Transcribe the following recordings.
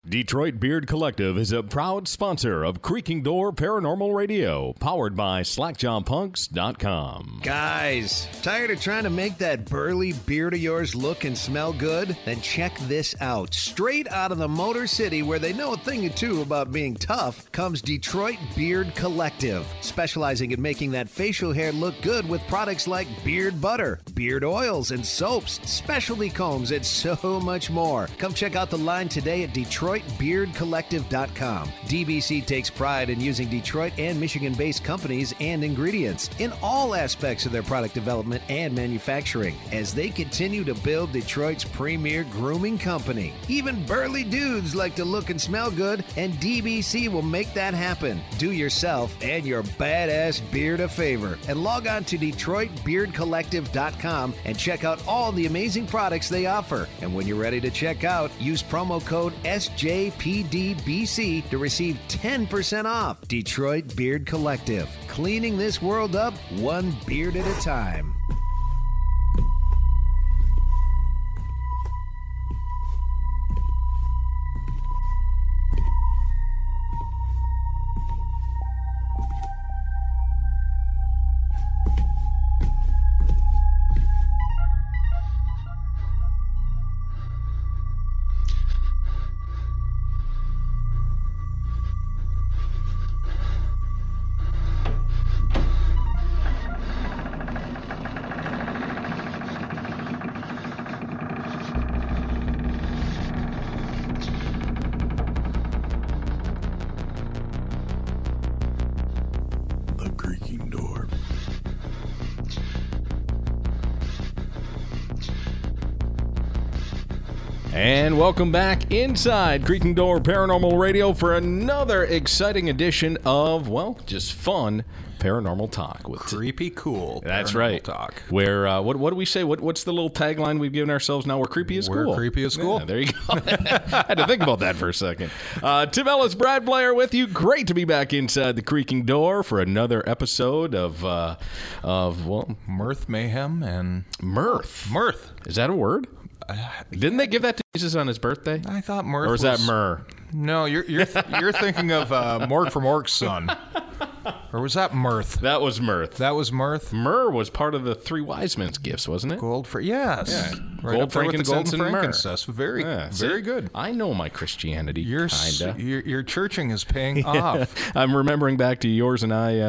Detroit Beard Collective is a proud sponsor of Creaking Door Paranormal Radio, powered by SlackJawPunks.com. Guys, tired of trying to make that burly beard of yours look and smell good? Then check this out. Straight out of the Motor City, where they know a thing or two about being tough, comes Detroit Beard Collective, specializing in making that facial hair look good with products like beard butter, beard oils and soaps, specialty combs, and so much more. Come check out the line today at DetroitBeardCollective.com. DBC takes pride in using Detroit and Michigan-based companies and ingredients in all aspects of their product development and manufacturing as they continue to build Detroit's premier grooming company. Even burly dudes like to look and smell good, and DBC will make that happen. Do yourself and your badass beard a favor and log on to DetroitBeardCollective.com and check out all the amazing products they offer. And when you're ready to check out, use promo code SJPDBC to receive 10% off. Detroit Beard Collective, cleaning this world up one beard at a time. And welcome back inside Creaking Door Paranormal Radio for another exciting edition of, well, just fun paranormal talk. With creepy cool. That's right. Talk. Where, what do we say? What's the little tagline we've given ourselves now? We're creepy as cool. We're creepy as cool. Yeah, there you go. I had to think about that for a second. Tim Ellis, Brad Blair with you. Great to be back inside the Creaking Door for another episode of Mirth, mayhem, and mirth. Mirth. Is that a word? Didn't they give that to Jesus on his birthday? I thought mirth or was that myrrh? No, you're thinking of Mork from Ork's son. Or was that mirth? That was mirth. That was mirth? Myrrh was part of the three wise men's gifts, wasn't it? Yes. Yeah. Right Gold, frankincense, and myrrh. Very, very good. I know my Christianity, kinda. Your churching is paying off. I'm remembering back to yours and I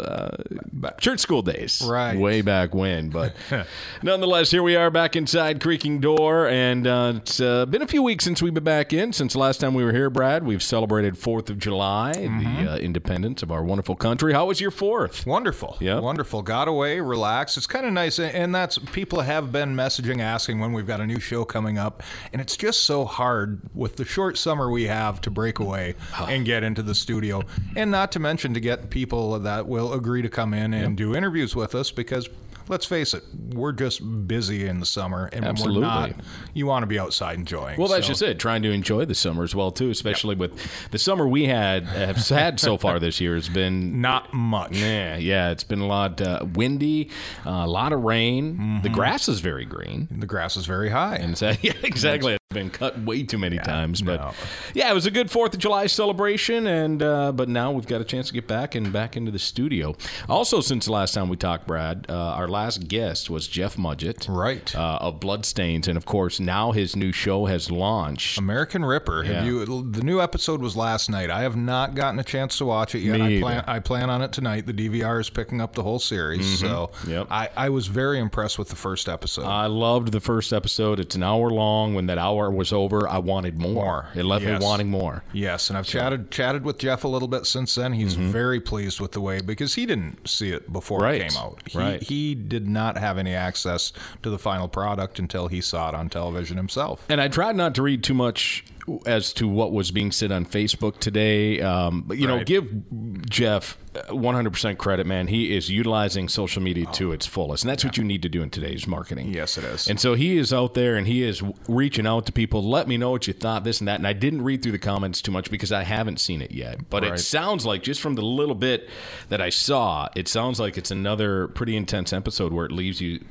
church school days. Right. Way back when. But nonetheless, here we are back inside Creaking Door. And it's been a few weeks since we've been back in. Since the last time we were here, Brad, we've celebrated 4th of July, the independence of our wonderful country. How was your 4th? Wonderful. Yeah. Wonderful. Got away, relaxed. It's kind of nice. And that's, people have been messaging, asking when we've got a new show coming up. And it's just so hard with the short summer we have to break away and get into the studio. And not to mention to get people that will agree to come in and do interviews with us, because let's face it, we're just busy in the summer, and when we're not, you want to be outside enjoying. Well, that's just it, trying to enjoy the summer as well, too, especially with the summer we have had so far this year has been... Not much. Yeah, it's been a lot windy, a lot of rain. The grass is very green. The grass is very high. And so, yeah, exactly. It's been cut way too many times. But, yeah, it was a good 4th of July celebration, and but now we've got a chance to get back into the studio. Also, since the last time we talked, Brad, our last guest was Jeff Mudgett, right, of Bloodstains, and of course now his new show has launched, American Ripper. Yeah. The new episode was last night. I have not gotten a chance to watch it yet. I plan on it tonight. The DVR is picking up the whole series, so I was very impressed with the first episode. I loved the first episode. It's an hour long. When that hour was over, I wanted more. It left me wanting more. Yes, and I've chatted with Jeff a little bit since then. He's very pleased with the way, because he didn't see it before it came out. He did not have any access to the final product until he saw it on television himself. And I tried not to read too much as to what was being said on Facebook today. But, you know, give Jeff 100% credit, man. He is utilizing social media to its fullest. And that's what you need to do in today's marketing. Yes, it is. And so he is out there and he is reaching out to people. Let me know what you thought, this and that. And I didn't read through the comments too much because I haven't seen it yet. But it sounds like, just from the little bit that I saw, it sounds like it's another pretty intense episode where it leaves you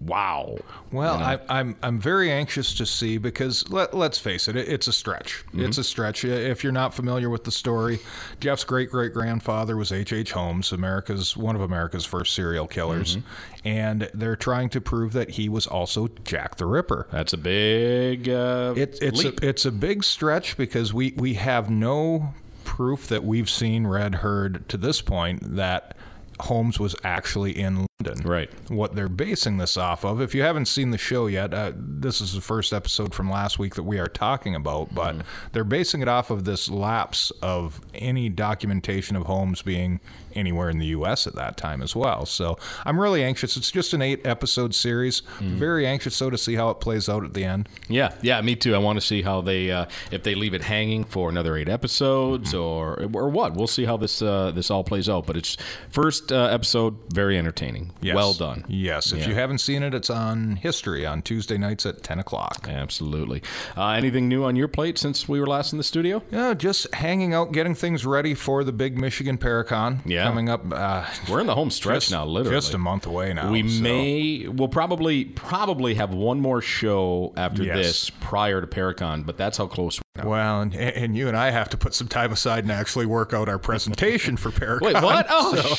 wow. Well, I'm very anxious to see because let's face it, it's a stretch. It's a stretch. If you're not familiar with the story, Jeff's great-great-grandfather was H.H. Holmes, one of America's first serial killers, and they're trying to prove that he was also Jack the Ripper. That's a big leap. It's a big stretch because we have no proof that we've seen, read, heard to this point that Holmes was actually in London. Right. What they're basing this off of, if you haven't seen the show yet, this is the first episode from last week that we are talking about, but they're basing it off of this lapse of any documentation of Holmes being anywhere in the U.S. at that time as well. So I'm really anxious. It's just an 8-episode series. Very anxious, though, to see how it plays out at the end. Yeah, me too. I want to see how they, if they leave it hanging for another 8 episodes or what. We'll see how this all plays out. But it's first episode, very entertaining. Yes. Well done. Yes. If you haven't seen it, it's on History on Tuesday nights at 10 o'clock. Absolutely. Anything new on your plate since we were last in the studio? Yeah, just hanging out, getting things ready for the big Michigan Paracon. Yeah. Coming up. We're in the home stretch now, literally. Just a month away now. We'll probably have one more show after this prior to Paracon, but that's how close we are. Well, and you and I have to put some time aside and actually work out our presentation for Paracon. Wait, what? Oh,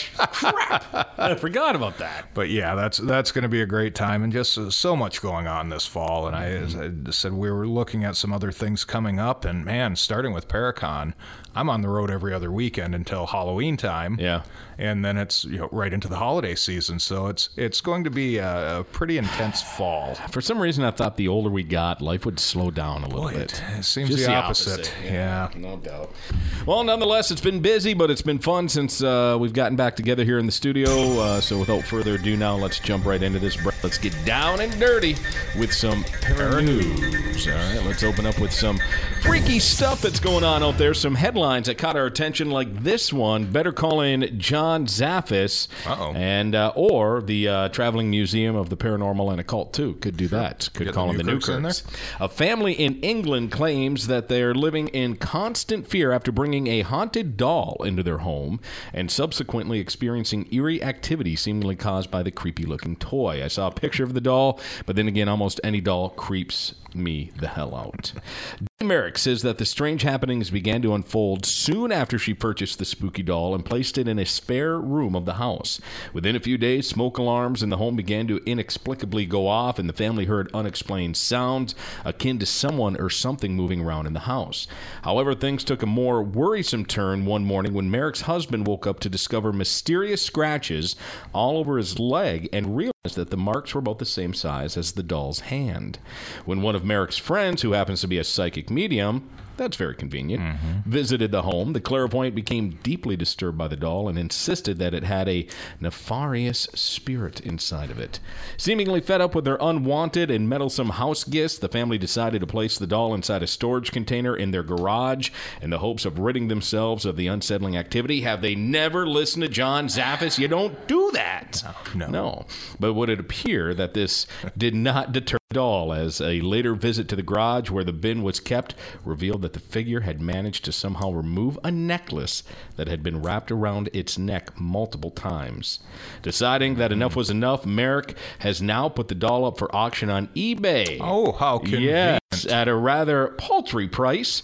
crap. I forgot about that. But yeah, that's going to be a great time, and just so much going on this fall. And as I said, we were looking at some other things coming up, and man, starting with Paracon, I'm on the road every other weekend until Halloween time. Yeah. And then it's right into the holiday season. So it's going to be a pretty intense fall. For some reason, I thought the older we got, life would slow down a little bit. It seems Just the opposite. Yeah. No doubt. Well, nonetheless, it's been busy, but it's been fun since we've gotten back together here in the studio. So without further ado now, let's jump right into this. Let's get down and dirty with some Paranews. All right, let's open up with some freaky stuff that's going on out there. Some headlines that caught our attention, like this one. Better call in John Zaffis. And or the Traveling Museum of the Paranormal and Occult, too. Could do that. Could call in the Newkirks. A family in England claims that they're living in constant fear after bringing a haunted doll into their home and subsequently experiencing eerie activity seemingly caused by the creepy-looking toy. I saw a picture of the doll, but then again, almost any doll creeps me the hell out. Merrick says that the strange happenings began to unfold soon after she purchased the spooky doll and placed it in a spare room of the house. Within a few days, smoke alarms in the home began to inexplicably go off, and the family heard unexplained sounds akin to someone or something moving around in the house. However, things took a more worrisome turn one morning when Merrick's husband woke up to discover mysterious scratches all over his leg and realized that the marks were about the same size as the doll's hand. When one of Merrick's friends, who happens to be a psychic medium, that's very convenient, visited the home, the clairvoyant became deeply disturbed by the doll and insisted that it had a nefarious spirit inside of it. Seemingly fed up with their unwanted and meddlesome house guests, the family decided to place the doll inside a storage container in their garage in the hopes of ridding themselves of the unsettling activity. Have they never listened to John Zaffis? You don't do that. No. But would it appear that this did not deter the doll, as a later visit to the garage where the bin was kept revealed that the figure had managed to somehow remove a necklace that had been wrapped around its neck multiple times. Deciding that enough was enough, Merrick has now put the doll up for auction on eBay. Oh, how convenient. Yes, at a rather paltry price,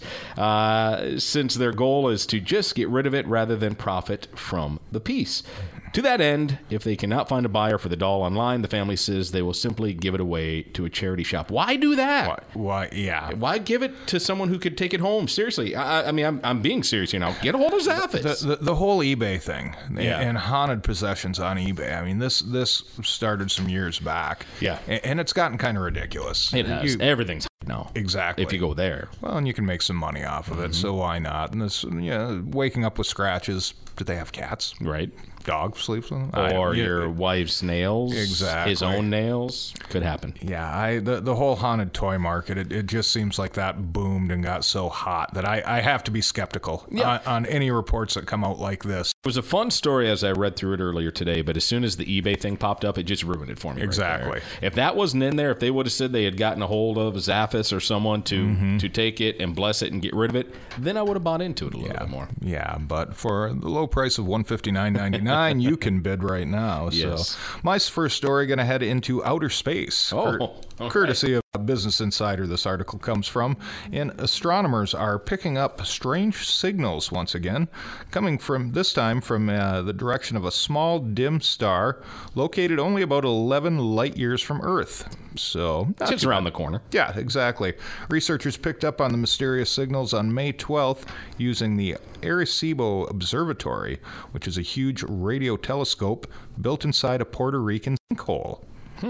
since their goal is to just get rid of it rather than profit from the piece. To that end, if they cannot find a buyer for the doll online, the family says they will simply give it away to a charity shop. Why do that? Why? Yeah. Why give it to someone who could take it home? Seriously. I mean, I'm being serious here now. Get a hold of Zaffis. The whole eBay thing and haunted possessions on eBay. I mean, this started some years back. Yeah. And it's gotten kind of ridiculous. It has. Everything's now. Exactly. If you go there. Well, and you can make some money off of it, so why not? And this, waking up with scratches. Do they have cats? Right. Dog sleeps with them? Or your wife's nails. Exactly. His own nails. Could happen. Yeah, the whole haunted toy market, it just seems like that boomed and got so hot that I have to be skeptical on any reports that come out like this. It was a fun story as I read through it earlier today, but as soon as the eBay thing popped up, it just ruined it for me. Exactly. Right there. If that wasn't in there, if they would have said they had gotten a hold of Zaffis office or someone to take it and bless it and get rid of it, then I would have bought into it a little bit more. Yeah, but for the low price of $159.99, you can bid right now. Yes. So my first story going to head into outer space. Courtesy of Business Insider, this article comes from. And astronomers are picking up strange signals once again, coming from this time from the direction of a small dim star located only about 11 light years from Earth. So it's around the corner. Yeah, exactly. Researchers picked up on the mysterious signals on May 12th using the Arecibo Observatory, which is a huge radio telescope built inside a Puerto Rican sinkhole.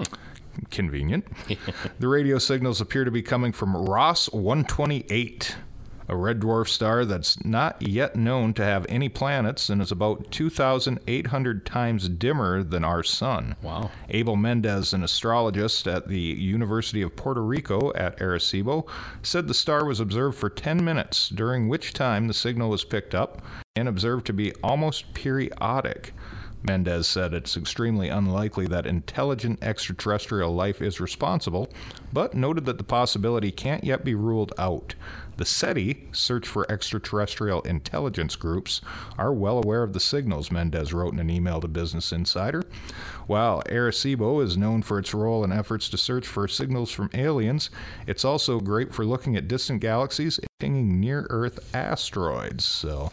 Convenient. The radio signals appear to be coming from Ross 128, a red dwarf star that's not yet known to have any planets and is about 2,800 times dimmer than our sun. Wow. Abel Mendez, an astrologist at the University of Puerto Rico at Arecibo, said the star was observed for 10 minutes, during which time the signal was picked up and observed to be almost periodic. Mendez said it's extremely unlikely that intelligent extraterrestrial life is responsible, but noted that the possibility can't yet be ruled out. The SETI, Search for Extraterrestrial Intelligence Groups, are well aware of the signals, Mendez wrote in an email to Business Insider. While Arecibo is known for its role in efforts to search for signals from aliens, it's also great for looking at distant galaxies and pinging near-Earth asteroids. So,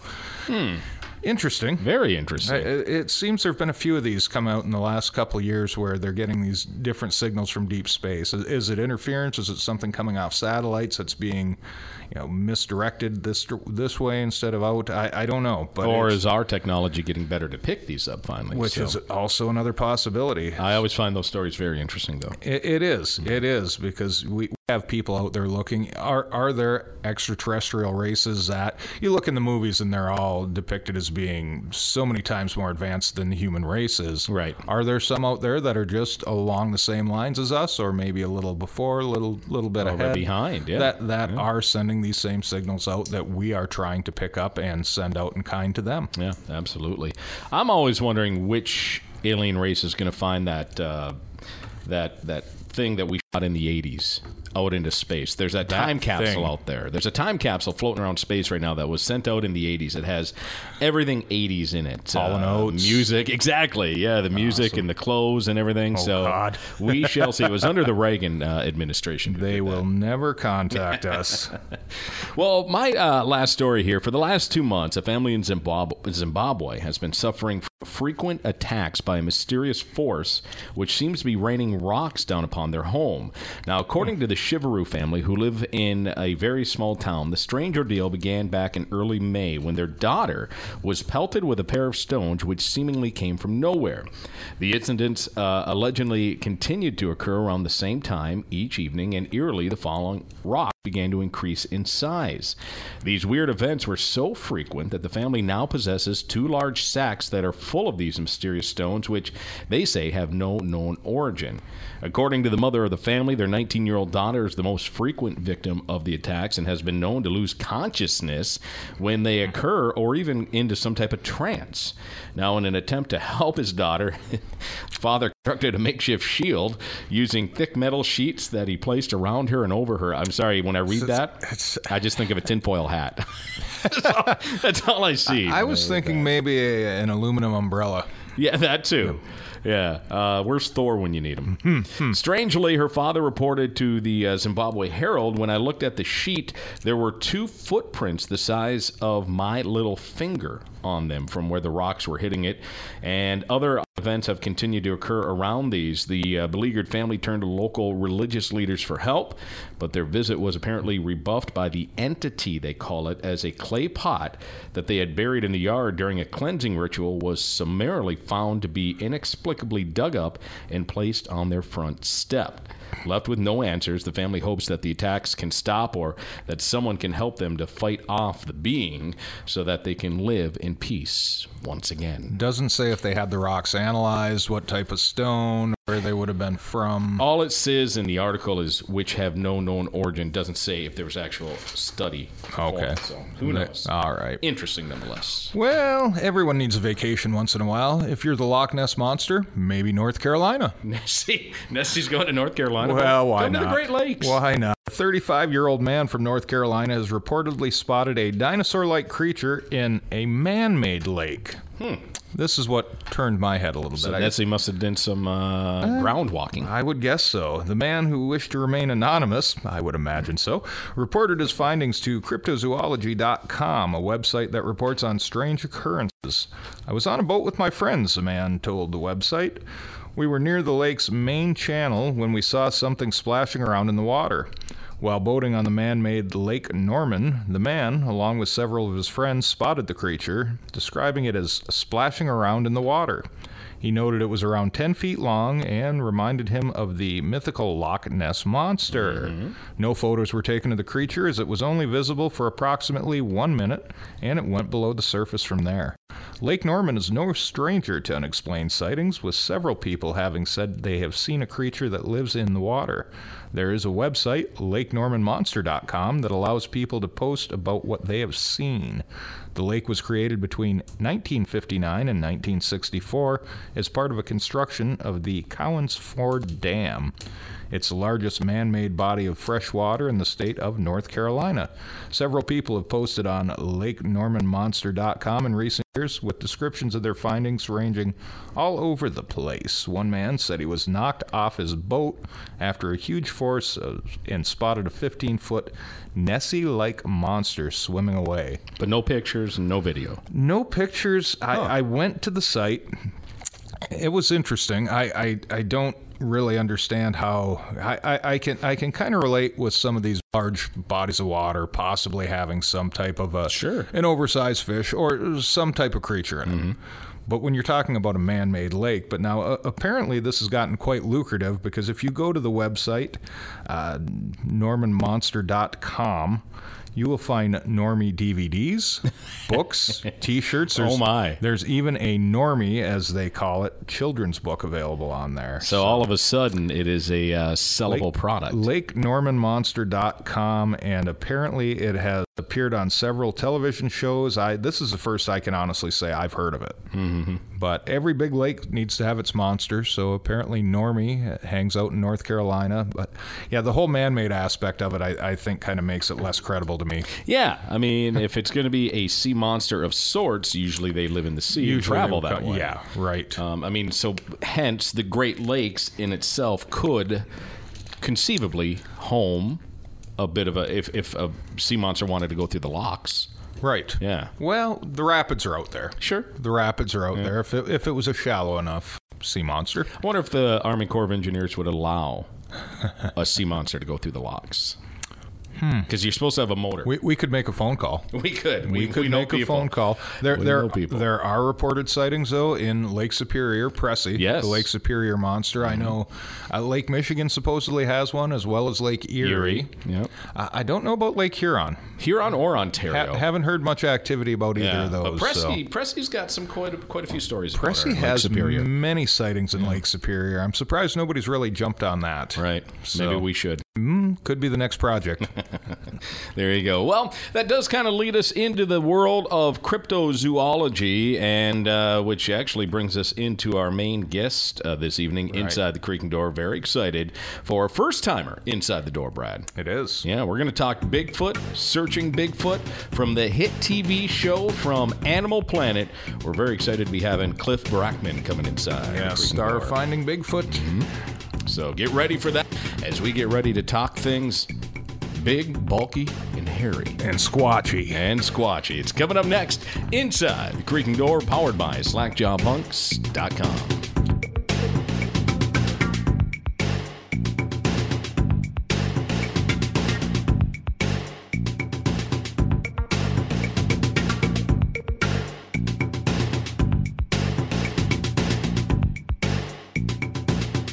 interesting. Very interesting. It seems there have been a few of these come out in the last couple of years where they're getting these different signals from deep space. Is it interference? Is it something coming off satellites that's being, misdirected this way instead of out? I don't know. But or is our technology getting better to pick these up finally? Which is also another possibility. I always find those stories very interesting, though. It is, because we have people out there looking. Are there extraterrestrial races that you look in the movies and they're all depicted as being so many times more advanced than the human race is? Right. Are there some out there that are just along the same lines as us, or maybe a little before, a little bit ahead, right behind? Yeah. That are sending these same signals out that we are trying to pick up and send out in kind to them? Yeah, absolutely. I'm always wondering which alien race is going to find that thing that we shot in the 80s out into space. There's that time capsule out there. There's a time capsule floating around space right now that was sent out in the 80s. It has everything 80s in it. Hall & Oates. Music, exactly. Yeah, the music and the clothes and everything. God. We shall see. It was under the Reagan administration. They will never contact us. Well, my last story here. For the last 2 months, a family in Zimbabwe has been suffering frequent attacks by a mysterious force which seems to be raining rocks down upon their home. Now, according to the Shivaru family, who live in a very small town, the strange ordeal began back in early May when their daughter was pelted with a pair of stones which seemingly came from nowhere. The incidents allegedly continued to occur around the same time each evening, and eerily the falling rock began to increase in size. These weird events were so frequent that the family now possesses 2 large sacks that are full of these mysterious stones, which they say have no known origin. According to the mother of the family, their 19-year-old daughter is the most frequent victim of the attacks and has been known to lose consciousness when they occur, or even into some type of trance. Now, in an attempt to help his daughter, father constructed a makeshift shield using thick metal sheets that he placed around her and over her. I'm sorry, when I read that, I just think of a tinfoil hat. That's all I see. I was thinking maybe an aluminum umbrella. Yeah, that too. Yeah. Where's Thor when you need him? Strangely, her father reported to the Zimbabwe Herald, when I looked at the sheet, there were 2 footprints the size of my little finger on them from where the rocks were hitting it. And other events have continued to occur around these. The beleaguered family turned to local religious leaders for help, but their visit was apparently rebuffed by the entity, they call it, as a clay pot that they had buried in the yard during a cleansing ritual was summarily found to be inexplicably dug up and placed on their front step. Left with no answers, the family hopes that the attacks can stop, or that someone can help them to fight off the being so that they can live in peace once again. Doesn't say if they had the rocks analyzed, what type of stone, where they would have been from. All it says in the article is which have no known origin. Doesn't say if there was actual study. Okay. So who knows? All right. Interesting nonetheless. Well, everyone needs a vacation once in a while. If you're the Loch Ness Monster, maybe North Carolina. Nessie's going to North Carolina. Well, why not? Go to the Great Lakes. Why not? A 35-year-old man from North Carolina has reportedly spotted a dinosaur-like creature in a man-made lake. This is what turned my head a little So bit. Nessie must have done some ground walking. I would guess so. The man, who wished to remain anonymous, I would imagine so, reported his findings to cryptozoology.com, a website that reports on strange occurrences. I was on a boat with my friends, the man told the website. We were near the lake's main channel when we saw something splashing around in the water. While boating on the man-made Lake Norman, the man, along with several of his friends, spotted the creature, describing it as splashing around in the water. He noted it was around 10 feet long and reminded him of the mythical Loch Ness Monster. No photos were taken of the creature, as it was only visible for approximately 1 minute, and it went below the surface from there. Lake Norman is no stranger to unexplained sightings, with several people having said they have seen a creature that lives in the water. There is a website, lakenormanmonster.com, that allows people to post about what they have seen. The lake was created between 1959 and 1964 as part of a construction of the Cowans Ford Dam. It's the largest man-made body of fresh water in the state of North Carolina. Several people have posted on lakenormanmonster.com in recent years with descriptions of their findings ranging all over the place. One man said he was knocked off his boat after a huge force and spotted a 15-foot Nessie-like monster swimming away. But no pictures and no video. No pictures. I went to the site. It was interesting. I don't really understand how I can kind of relate with some of these large bodies of water possibly having some type of an oversized fish or some type of creature in it. But when you're talking about a man-made lake, but now apparently this has gotten quite lucrative, because if you go to the website, normanmonster.com, you will find Normie DVDs, books, T-shirts. There's even a Normie, as they call it, children's book available on there. So all of a sudden, it is a sellable product. LakeNormanMonster.com, and apparently it has appeared on several television shows. This is the first I can honestly say I've heard of it. But every big lake needs to have its monster, so apparently Normie hangs out in North Carolina. But yeah, the whole man-made aspect of it, I think, kind of makes it less credible to me. Yeah, I mean, if it's going to be a sea monster of sorts, usually they live in the sea and travel that way. Yeah, right. I mean, so hence the Great Lakes in itself could conceivably home a bit of if a sea monster wanted to go through the locks. Right. Yeah. Well, the rapids are out there. Sure. The rapids are out there. If it was a shallow enough sea monster. I wonder if the Army Corps of Engineers would allow a sea monster to go through the locks. Because you're supposed to have a motor. We could make a phone call. We could. We could make a phone call. There are reported sightings, though, in Lake Superior, Pressy. Yes. The Lake Superior monster. I know Lake Michigan supposedly has one, as well as Lake Erie. Yep. I don't know about Lake Huron. Huron or Ontario. Haven't heard much activity about either of those. But Pressy's got quite a few stories about Pressy has many sightings in Lake Superior. I'm surprised nobody's really jumped on that. Right. So, maybe we should. Could be the next project. There you go. Well, that does kind of lead us into the world of cryptozoology, and which actually brings us into our main guest this evening inside the Creaking Door. Very excited for a first-timer inside the door, Brad. It is. Yeah, we're going to talk Bigfoot, searching Bigfoot from the hit TV show from Animal Planet. We're very excited to be having Cliff Brackman coming inside. Yeah, star of Finding Bigfoot. So get ready for that as we get ready to talk things big, bulky, and hairy. And squatchy. It's coming up next inside the Creaking Door, powered by slackjawpunks.com.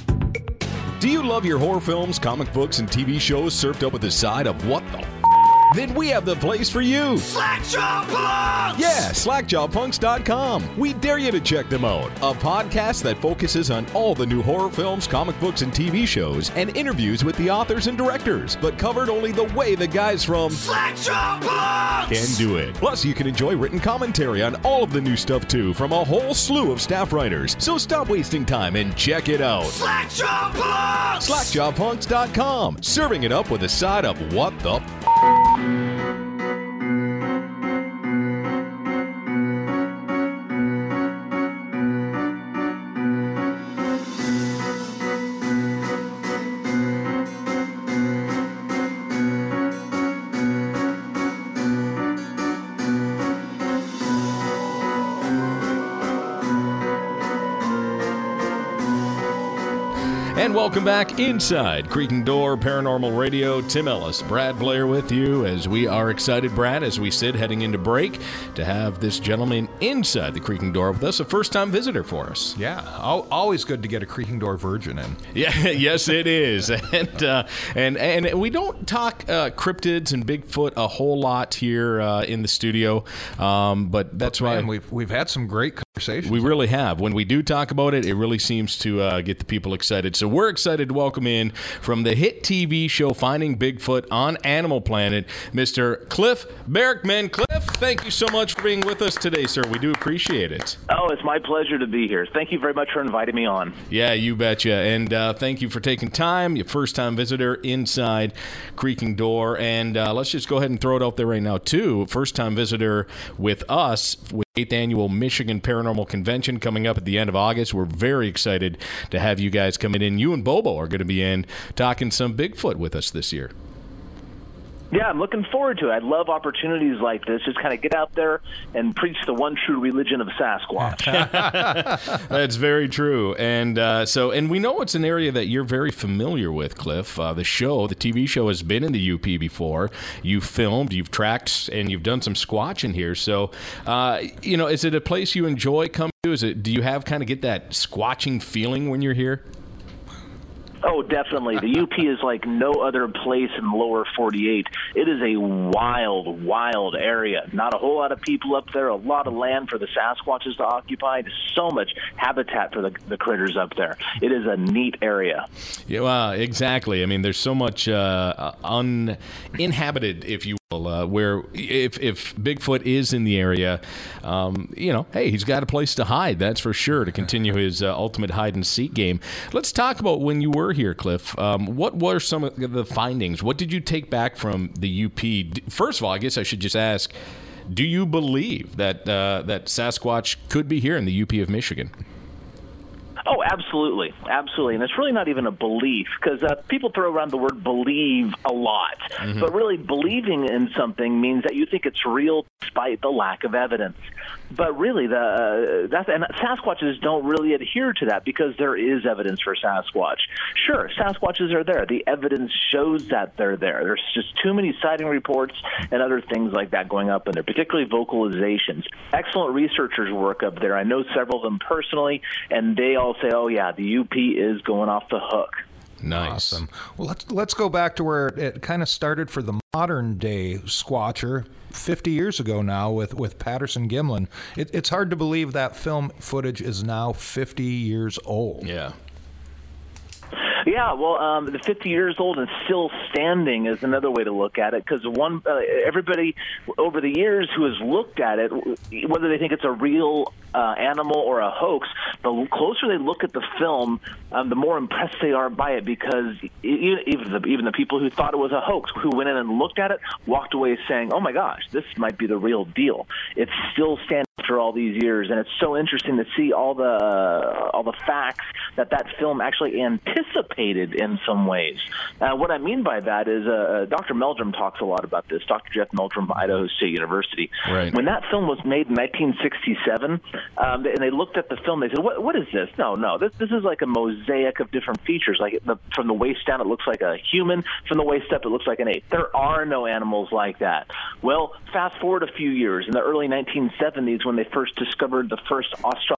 Do you love your horror films, comic books, and TV shows served up with a side of what the then we have the place for you. Slackjaw Punks! Yeah, slackjawpunks.com. We dare you to check them out. A podcast that focuses on all the new horror films, comic books, and TV shows, and interviews with the authors and directors, but covered only the way the guys from Slackjaw Punks can do it. Plus, you can enjoy written commentary on all of the new stuff, too, from a whole slew of staff writers. So stop wasting time and check it out. Slackjaw Punks! Slackjawpunks.com. Serving it up with a side of what the And welcome back inside Creaking Door Paranormal Radio. Tim Ellis, Brad Blair with you as we are excited, Brad, as we sit heading into break to have this gentleman inside the Creaking Door with us, a first-time visitor for us. Yeah, always good to get a Creaking Door virgin in. Yeah, yes, it is. And we don't talk cryptids and Bigfoot a whole lot here in the studio, but that's why we've had some great conversations. We really have. When we do talk about it, it really seems to get the people excited. So we're excited to welcome in from the hit TV show Finding Bigfoot on Animal Planet, Mr. Cliff Barackman. Cliff, thank you so much for being with us today, sir. We do appreciate it. Oh, it's my pleasure to be here. Thank you very much for inviting me on. Yeah, you betcha. And thank you for taking time. Your first-time visitor inside Creaking Door. And let's just go ahead and throw it out there right now, too. First-time visitor with us with 8th Annual Michigan Paranormal Convention coming up at the end of August. We're very excited to have you guys coming in. You and Bobo are going to be in talking some Bigfoot with us this year. Yeah, I'm looking forward to it. I love opportunities like this. Just kind of get out there and preach the one true religion of Sasquatch. That's very true. And and we know it's an area that you're very familiar with, Cliff. The TV show has been in the UP before. You've filmed, you've tracked, and you've done some squatching here. So, is it a place you enjoy coming to? Do you have kind of get that squatching feeling when you're here? Oh, definitely. The UP is like no other place in the lower 48. It is a wild, wild area. Not a whole lot of people up there, a lot of land for the Sasquatches to occupy. There's so much habitat for the critters up there. It is a neat area. Yeah, well, exactly. I mean, there's so much uninhabited, if you will, where if Bigfoot is in the area, hey, he's got a place to hide, that's for sure, to continue his ultimate hide-and-seek game. Let's talk about when you were here, Cliff. What were some of the findings? What did you take back from the UP? First of all, I guess I should just ask, do you believe that Sasquatch could be here in the UP of Michigan? Oh, absolutely. Absolutely. And it's really not even a belief, because people throw around the word believe a lot. Mm-hmm. But really, believing in something means that you think it's real despite the lack of evidence. But really, and Sasquatches don't really adhere to that because there is evidence for Sasquatch. Sure, Sasquatches are there. The evidence shows that they're there. There's just too many sighting reports and other things like that going up in there, particularly vocalizations. Excellent researchers work up there. I know several of them personally, and they all say, oh, yeah, the UP is going off the hook. Nice. Awesome. Well, let's go back to where it kind of started for the modern day squatcher 50 years ago now with Patterson Gimlin. It's hard to believe that film footage is now 50 years old. Yeah. Yeah, well, the 50 years old and still standing is another way to look at it, because everybody over the years who has looked at it, whether they think it's a real animal or a hoax, the closer they look at the film, the more impressed they are by it, because even the people who thought it was a hoax, who went in and looked at it, walked away saying, oh my gosh, this might be the real deal. It's still standing after all these years, and it's so interesting to see all the facts that film actually anticipated in some ways. What I mean by that is Dr. Meldrum talks a lot about this, Dr. Jeff Meldrum from Idaho State University. Right. When that film was made in 1967, and they looked at the film, they said, what is this? No, this is like a mosaic of different features. Like from the waist down, it looks like a human. From the waist up, it looks like an ape. There are no animals like that. Well, fast forward a few years, in the early 1970s, when they first discovered the first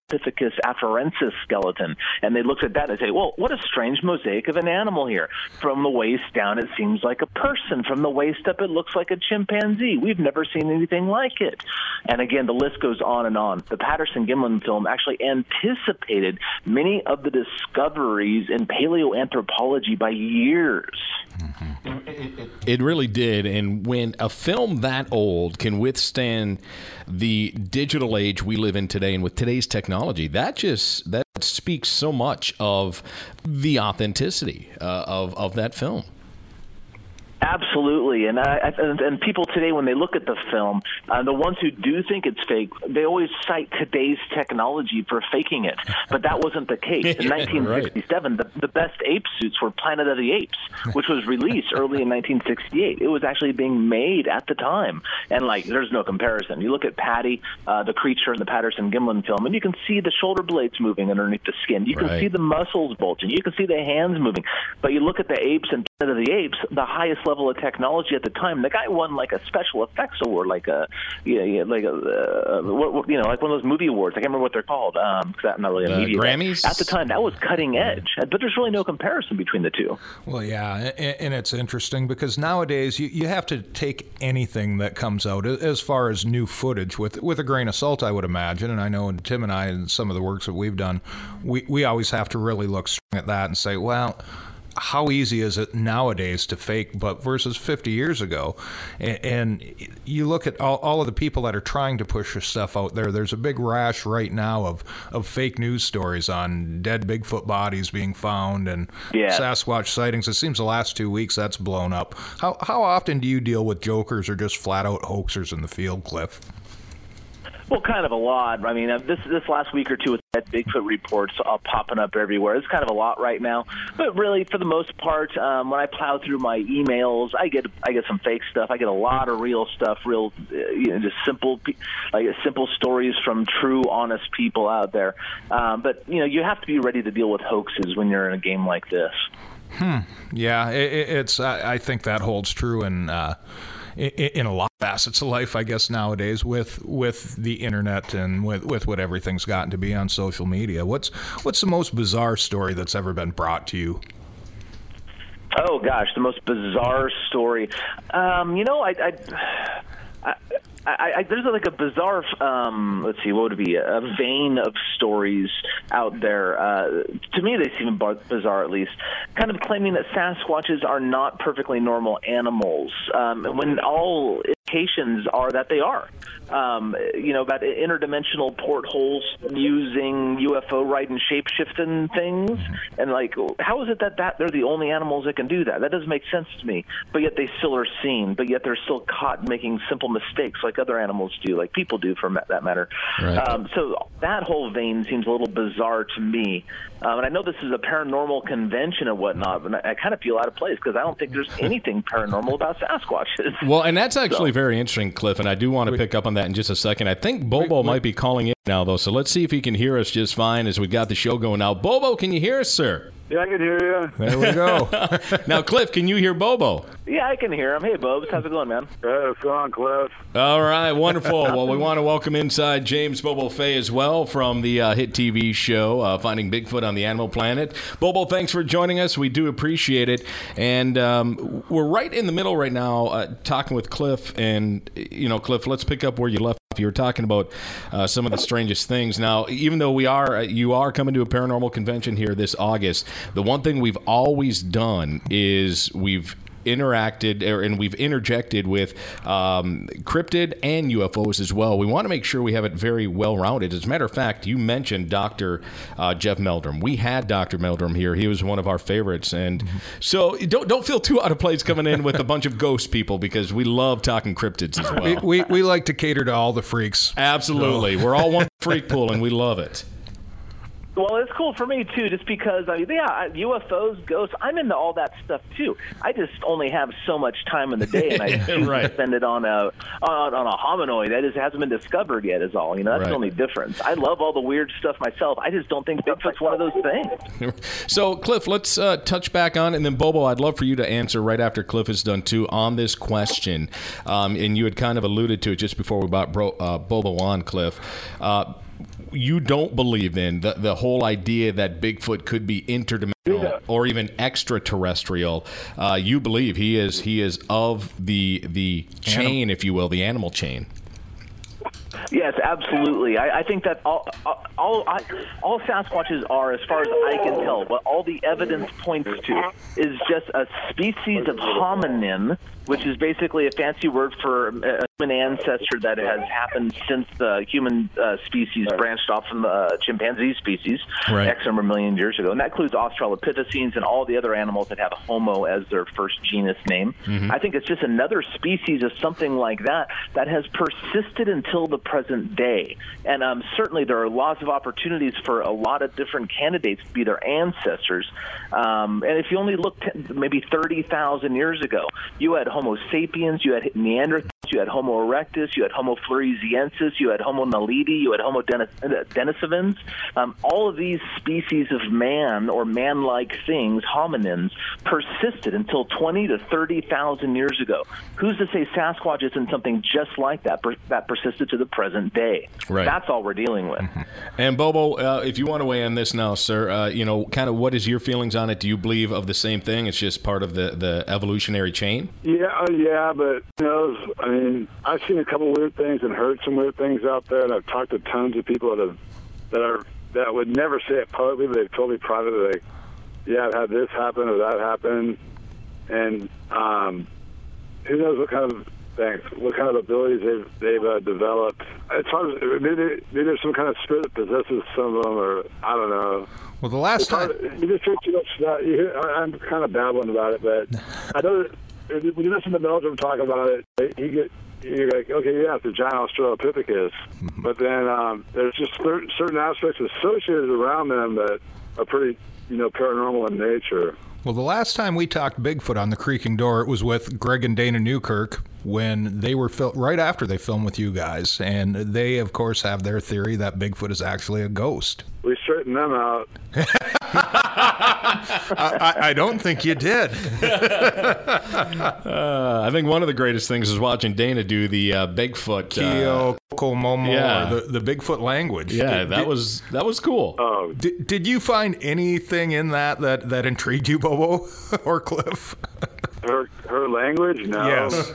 Australopithecus afarensis skeleton, and they looked at that and say, well, what a strange mosaic of an animal here. From the waist down, it seems like a person. From the waist up, it looks like a chimpanzee. We've never seen anything like it. And again, the list goes on and on. The Patterson-Gimlin film actually anticipated many of the discoveries in paleoanthropology by years. It really did. And when a film that old can withstand the digital age we live in today, and with today's technology, that speaks so much of the authenticity of that film. Absolutely, and people today, when they look at the film, the ones who do think it's fake, they always cite today's technology for faking it. But that wasn't the case. In 1967, the best ape suits were Planet of the Apes, which was released early in 1968. It was actually being made at the time, and there's no comparison. You look at Patty, the creature in the Patterson-Gimlin film, and you can see the shoulder blades moving underneath the skin. You can see the muscles bulging. You can see the hands moving. But you look at the apes and Planet of the Apes, the highest level of technology at the time. The guy won a special effects award, like one of those movie awards. I can't remember what they're called. I'm not really a media Grammys at the time. That was cutting edge, but there's really no comparison between the two. Well, yeah, and it's interesting because nowadays you have to take anything that comes out as far as new footage with a grain of salt, I would imagine. And I know Tim and I, and some of the works that we've done, we always have to really look at that and say, well, how easy is it nowadays to fake, but versus 50 years ago? And you look at all of the people that are trying to push this stuff out there. There's a big rash right now of fake news stories on dead Bigfoot bodies being found and Sasquatch sightings. It seems the last 2 weeks that's blown up. How often do you deal with jokers or just flat out hoaxers in the field, Cliff? Well, kind of a lot. I mean, this last week or two with that Bigfoot reports popping up everywhere. It's kind of a lot right now. But really, for the most part, when I plow through my emails, I get some fake stuff. I get a lot of real stuff, just simple stories from true, honest people out there. But you have to be ready to deal with hoaxes when you're in a game like this. Yeah, it's. I think that holds true in a lot of facets of life, I guess, nowadays with the internet and with what everything's gotten to be on social media. What's the most bizarre story that's ever been brought to you? Oh gosh, the most bizarre story. There's a bizarre, let's see, what would it be, a vein of stories out there. To me, they seem bizarre, at least, kind of claiming that Sasquatches are not perfectly normal animals, when all indications are that they are. About interdimensional portholes using UFO riding shape-shifting things, and how is it that they're the only animals that can do that? That doesn't make sense to me. But yet they still are seen. But yet they're still caught making simple mistakes like other animals do, like people do for that matter. Right. So that whole vein seems a little bizarre to me. And I know this is a paranormal convention and whatnot, but I kind of feel out of place because I don't think there's anything paranormal about Sasquatches. Well, and that's actually very interesting, Cliff, and I do want to pick up on that in just a second. I think Bobo might be calling in now, though, so let's see if he can hear us just fine as we got the show going now. Bobo, can you hear us, sir? Yeah, I can hear you. There we go. Now, Cliff, can you hear Bobo? Yeah, I can hear him. Hey, Bobs, how's it going, man? It's on, Cliff. All right, wonderful. Well, we want to welcome inside James Bobo Fay as well from the hit TV show, Finding Bigfoot on the Animal Planet. Bobo, thanks for joining us. We do appreciate it. And we're right in the middle right now talking with Cliff. And, Cliff, let's pick up where you left. You were talking about some of the strangest things. Now, even though you are coming to a paranormal convention here this August, the one thing we've always done is we've interacted and we've interjected with cryptid and UFOs as well. We want to make sure we have it very well rounded. As a matter of fact, you mentioned Dr. Jeff Meldrum. We had Dr. Meldrum here. He was one of our favorites, and so don't feel too out of place coming in with a bunch of ghost people because we love talking cryptids as well. We like to cater to all the freaks. Absolutely, we're all one freak pool, and we love it. Well, it's cool for me, too, just because, UFOs, ghosts, I'm into all that stuff, too. I just only have so much time in the day, and I choose to spend it on a hominoid that hasn't been discovered yet is all. That's the only difference. I love all the weird stuff myself. I just don't think Bigfoot's one of those things. So, Cliff, let's touch back on, and then, Bobo, I'd love for you to answer right after Cliff is done, too, on this question. And you had kind of alluded to it just before we brought Bobo on, Cliff. you don't believe in the whole idea that Bigfoot could be interdimensional or even extraterrestrial. You believe he is of the chain, if you will, the animal chain. Yes, absolutely. I think that all Sasquatches are, as far as I can tell, what all the evidence points to is just a species of hominin, which is basically a fancy word for a human ancestor that has happened since the human species branched off from the chimpanzee species X number of million years ago. And that includes Australopithecines and all the other animals that have Homo as their first genus name. Mm-hmm. I think it's just another species of something like that has persisted until the present day. And certainly there are lots of opportunities for a lot of different candidates to be their ancestors. And if you only look maybe 30,000 years ago, you had Homo sapiens, you had Neanderthals, you had Homo erectus, you had Homo floresiensis, you had Homo naledi, you had Homo denisovans. All of these species of man or man-like things, hominins, persisted until 20 to 30,000 years ago. Who's to say Sasquatch isn't something just like that that persisted to the present day? Right. That's all we're dealing with. Mm-hmm. And Bobo, if you want to weigh in this now, sir, kind of what is your feelings on it? Do you believe of the same thing? It's just part of the evolutionary chain? Yeah, but I mean, I've seen a couple weird things and heard some weird things out there, and I've talked to tons of people that would never say it publicly, but they've told me privately, like, yeah, I've had this happen or that happen, and who knows what kind of abilities they've developed. It's hard. Maybe there's some kind of spirit that possesses some of them, or I don't know. Well, the last time you just hear too much. I'm kind of babbling about it, but I know that when you listen to Meldrum talk about it, you're like, okay, yeah, it's a giant Australopithecus, but then there's just certain aspects associated around them that are pretty, paranormal in nature. Well, the last time we talked Bigfoot on the Creaking Door, it was with Greg and Dana Newkirk when they were right after they filmed with you guys, and they, of course, have their theory that Bigfoot is actually a ghost. We straightened them out. I don't think you did. I think one of the greatest things is watching Dana do the Bigfoot. Kiokomomo, or the Bigfoot language. Yeah, that was cool. Oh. Did you find anything in that intrigued you, Bobo or Cliff? Her language? No. Yes.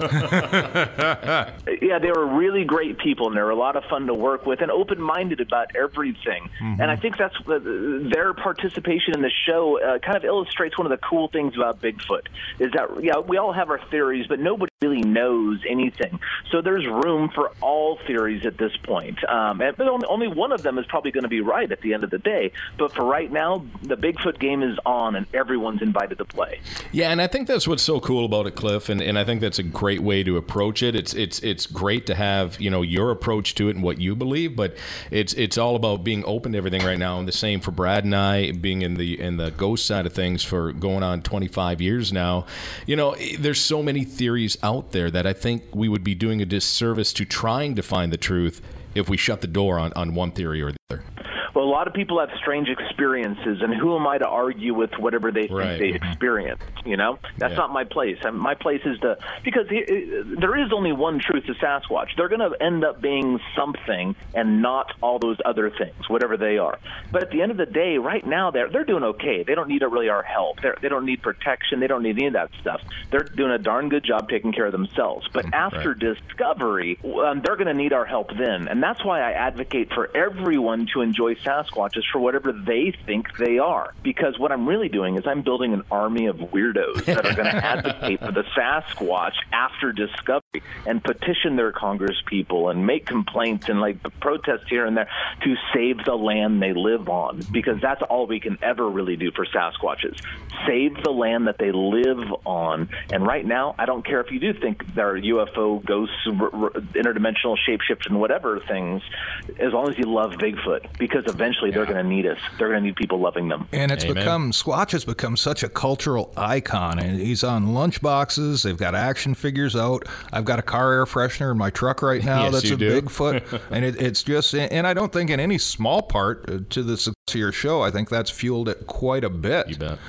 Yeah, they were really great people, and they were a lot of fun to work with and open-minded about everything. Mm-hmm. And I think that's their participation in the show kind of illustrates one of the cool things about Bigfoot, is that, we all have our theories, but nobody really knows anything. So there's room for all theories at this point. But only one of them is probably going to be right at the end of the day. But for right now, the Bigfoot game is on, and everyone's invited to play. Yeah, and I think that's what's so cool about it, Cliff, and I think that's a great way to approach it. It's great to have your approach to it and what you believe, but it's all about being open to everything right now. And the same for Brad and I, being in the ghost side of things for going on 25 years now. There's so many theories out there that I think we would be doing a disservice to trying to find the truth if we shut the door on one theory or the other. Well, a lot of people have strange experiences, and who am I to argue with whatever they think they experience? That's not my place. My place is because there is only one truth to Sasquatch. They're going to end up being something and not all those other things, whatever they are. But at the end of the day, right now, they're doing okay. They don't need really our help. They don't need protection. They don't need any of that stuff. They're doing a darn good job taking care of themselves. But after discovery, they're going to need our help then. And that's why I advocate for everyone to enjoy Sasquatches for whatever they think they are. Because what I'm really doing is I'm building an army of weirdos that are going to advocate for the Sasquatch after discovery and petition their Congress people and make complaints and protest here and there to save the land they live on. Because that's all we can ever really do for Sasquatches. Save the land that they live on. And right now, I don't care if you do think there are UFO, ghosts, interdimensional shapeshifting, whatever things, as long as you love Bigfoot. Because eventually they're going to need us. They're going to need people loving them. And it's Squatch has become such a cultural icon. And he's on lunchboxes. They've got action figures out. I've got a car air freshener in my truck right now that's a Bigfoot. And it's just, and I don't think in any small part to the success of your show, I think that's fueled it quite a bit. You bet.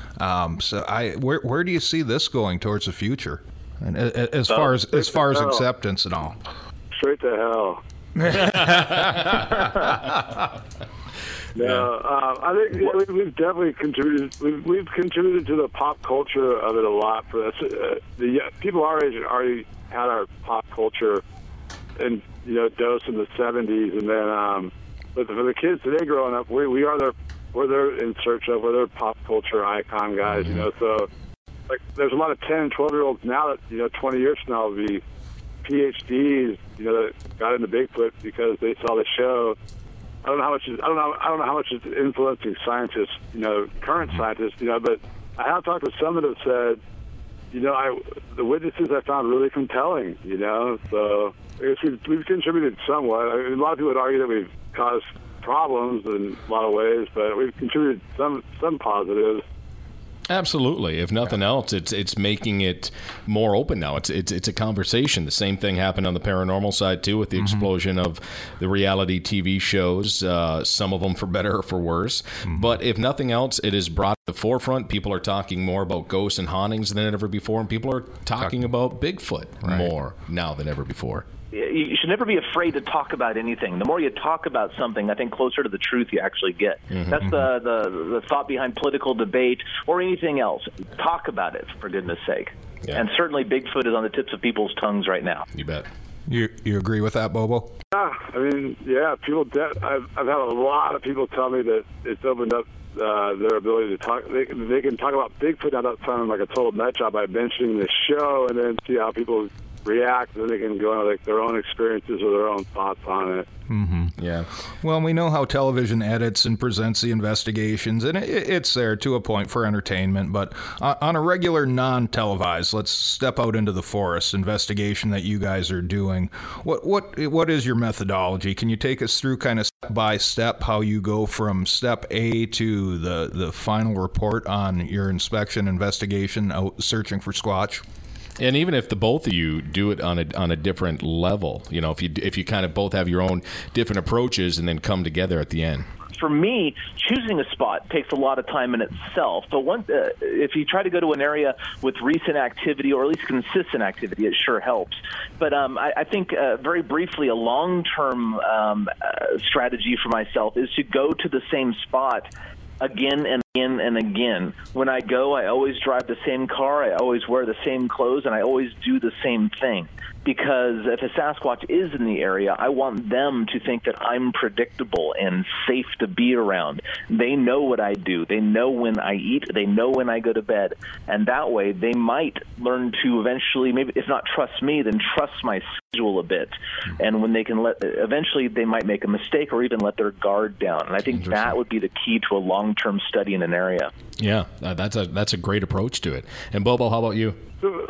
Where do you see this going towards the future? And as far as acceptance and all? Straight to hell. No, I think we've definitely contributed. We've contributed to the pop culture of it a lot. For us, the people our age already had our pop culture, and dose in the '70s, and then but for the kids today growing up, we're their in search of, we're their pop culture icon guys. So like there's a lot of 10 and 12-year-olds now that 20 years from now will be PhDs, that got into Bigfoot because they saw the show. I don't know how much it's influencing scientists, current scientists, but I have talked to some that have said, the witnesses I found really compelling, so I guess we've contributed somewhat. I mean, a lot of people would argue that we've caused problems in a lot of ways, but we've contributed some positives. Absolutely. If nothing else, it's making it more open now. It's a conversation. The same thing happened on the paranormal side too, with the explosion of the reality TV shows. Some of them for better or for worse. But if nothing else, it is brought to the forefront. People are talking more about ghosts and hauntings than ever before, and people are talking about Bigfoot more now than ever before. You should never be afraid to talk about anything. The more you talk about something, I think closer to the truth you actually get. That's the thought behind political debate or anything else. Talk about it, for goodness sake. Yeah. And certainly Bigfoot is on the tips of people's tongues right now. You bet. You agree with that, Bobo? Yeah, I mean, people. I've had a lot of people tell me that it's opened up their ability to talk. They can talk about Bigfoot without sounding like a total nut job by mentioning the show, and then see how people react, and they can go into their own experiences or their own thoughts on it. Yeah. Well, we know how television edits and presents the investigations, and it's there to a point for entertainment. But on a regular non-televised, let's step out into the forest investigation that you guys are doing. What is your methodology? Can you take us through kind of step by step how you go from step A to the final report on your inspection investigation out searching for Squatch? And even if the both of you do it on a different level, if you kind of both have your own different approaches and then come together at the end. For me, choosing a spot takes a lot of time in itself. But if you try to go to an area with recent activity or at least consistent activity, it sure helps. But I think very briefly, a long-term strategy for myself is to go to the same spot again and again and again. When I go, I always drive the same car, I always wear the same clothes, and I always do the same thing. Because if a Sasquatch is in the area, I want them to think that I'm predictable and safe to be around. They know what I do. They know when I eat. They know when I go to bed. And that way, they might learn to eventually, maybe if not trust me, then trust my schedule a bit. And when they can eventually they might make a mistake or even let their guard down. And I think that would be the key to a long-term study in an area. Yeah, that's a great approach to it. And Bobo, how about you? So,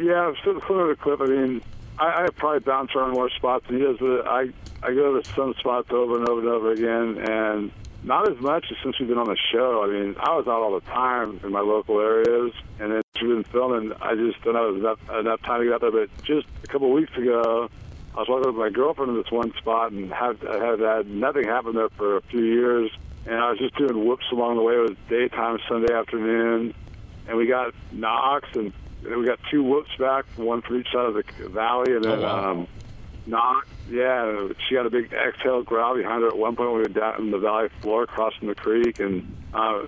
similar to Cliff, I mean, I probably bounce around more spots than he does, but I go to some spots over and over and over again, and not as much since we've been on the show. I mean, I was out all the time in my local areas, and then we've been filming. I just don't have enough time to get out there. But just a couple of weeks ago, I was walking with my girlfriend in this one spot, and I had had nothing happen there for a few years, and I was just doing whoops along the way. It was daytime, Sunday afternoon, and we got knocks, and we got two whoops back, one for each side of the valley, and then knock. Yeah, she had a big exhale growl behind her at one point when we were down in the valley floor, crossing the creek, and all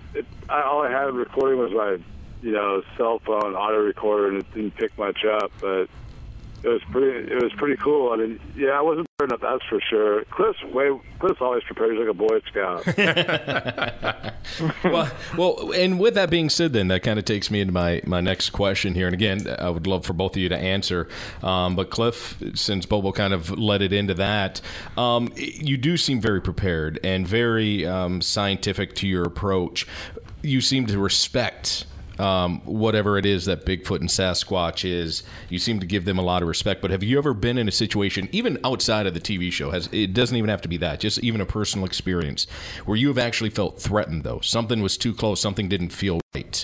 I had recording was my, cell phone auto recorder, and it didn't pick much up, but it was pretty cool. I mean, I wasn't prepared enough, that's for sure. Cliff's always prepared. He's like a Boy well, Scout. and with that being said, then that kind of takes me into my next question here. And again, I would love for both of you to answer. But Cliff, since Bobo kind of led it into that, you do seem very prepared and very scientific to your approach. You seem to respect whatever it is that Bigfoot and Sasquatch is. You seem to give them a lot of respect. But have you ever been in a situation, even outside of the TV show, it doesn't even have to be that, just even a personal experience, where you have actually felt threatened, though? Something was too close, something didn't feel right.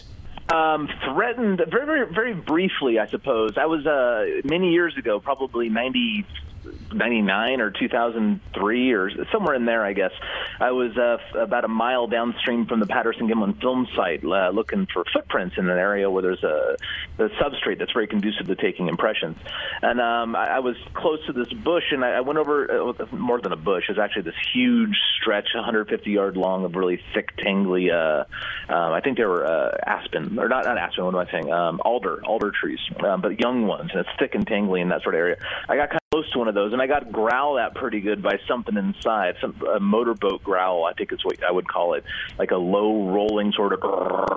Threatened very, very, very briefly, I suppose. I was many years ago, probably 90 99 or 2003 or somewhere in there, I guess. I was about a mile downstream from the Patterson-Gimlin film site looking for footprints in an area where there's a substrate that's very conducive to taking impressions. And I was close to this bush, and I went over more than a bush. It was actually this huge stretch, 150-yard long, of really thick, tangly, I think they were aspen, or not aspen, what am I saying? Alder trees, but young ones, and it's thick and tangly in that sort of area. I got kind of close to one of those, and I got growled at pretty good by something inside, a motorboat growl, I think is what I would call it, like a low rolling sort of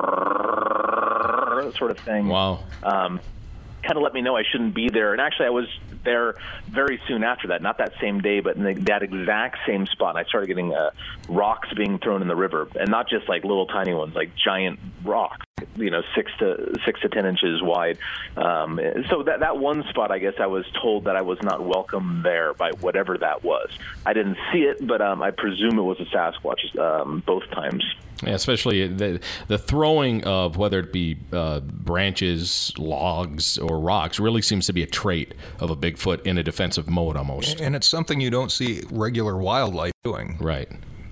thing. Wow. Kind of let me know I shouldn't be there. And actually, I was there very soon after that, not that same day, but in that exact same spot. I started getting rocks being thrown in the river, and not just like little tiny ones, like giant rocks, 6 to 10 inches wide. So that one spot, I guess I was told that I was not welcome there by whatever that was. I didn't see it, but I presume it was a Sasquatch both times. Yeah, especially the throwing of whether it be branches, logs, or rocks really seems to be a trait of a Bigfoot in a defensive mode almost. And it's something you don't see regular wildlife doing. Right.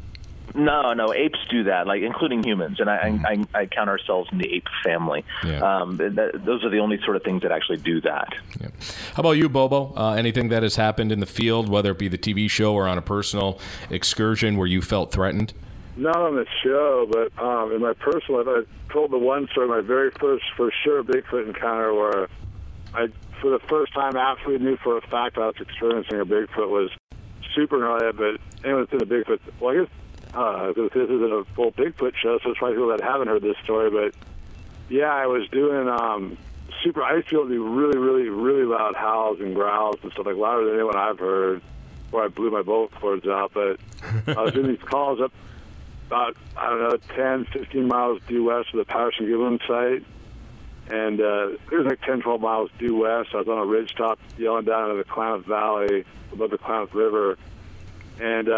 No, apes do that, like including humans, and I count ourselves in the ape family. Yeah. Those are the only sort of things that actually do that. Yeah. How about you, Bobo? Anything that has happened in the field, whether it be the TV show or on a personal excursion where you felt threatened? Not on the show, but in my personal life, I told the one story, my very first, for sure, Bigfoot encounter where I, for the first time, absolutely knew for a fact I was experiencing a Bigfoot was super gnarly, but anyone that's in a Bigfoot, well, I guess this isn't a full Bigfoot show, so it's probably people that haven't heard this story, but yeah, I was doing super, I used to be able to do really, really, really loud howls and growls and stuff, like louder than anyone I've heard, before I blew my vocal cords out, but I was doing these calls up about, 10, 15 miles due west of the Patterson-Gimlin site. And it was like 10, 12 miles due west. I was on a ridgetop yelling down into the Klamath Valley above the Klamath River. And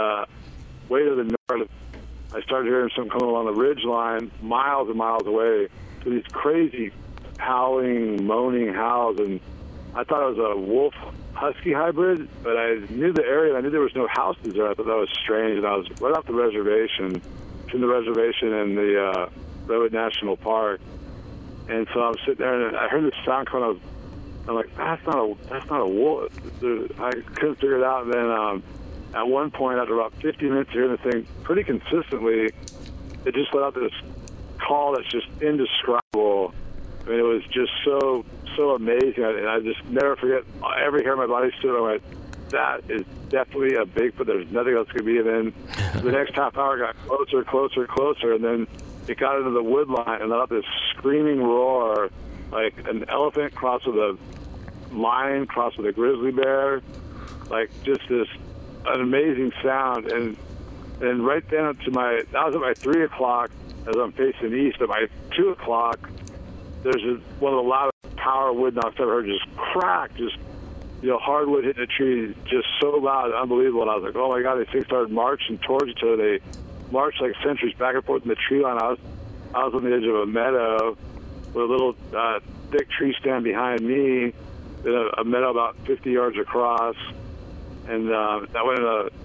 way to the north, I started hearing something coming along the ridge line miles and miles away. So these crazy howling, moaning howls. And I thought it was a wolf-husky hybrid, but I knew the area, and I knew there was no houses there. I thought that was strange, and I was right off the reservation, between the reservation and the Redwood National Park. And so I was sitting there, and I heard this sound coming. I'm like, that's not a wolf. I couldn't figure it out. And then at one point, after about 50 minutes of hearing the thing pretty consistently, it just let out this call that's just indescribable. I mean, it was just so amazing, and I just never forget. Every hair on my body stood. I went, that is definitely a Bigfoot. There's nothing else could be. And then the next half hour got closer, and then it got into the wood line and let out this screaming roar, like an elephant crossed with a lion, crossed with a grizzly bear, like just an amazing sound. And right then that was at my 3 o'clock as I'm facing east. At my 2 o'clock, there's one of the loudest power wood knocks I've ever heard, just crack, just hardwood hitting a tree, just so loud, unbelievable. And I was like, oh my God, these things started marching towards each other. They marched like sentries back and forth in the tree line. I was on the edge of a meadow with a little thick tree stand behind me, a meadow about 50 yards across, and that went in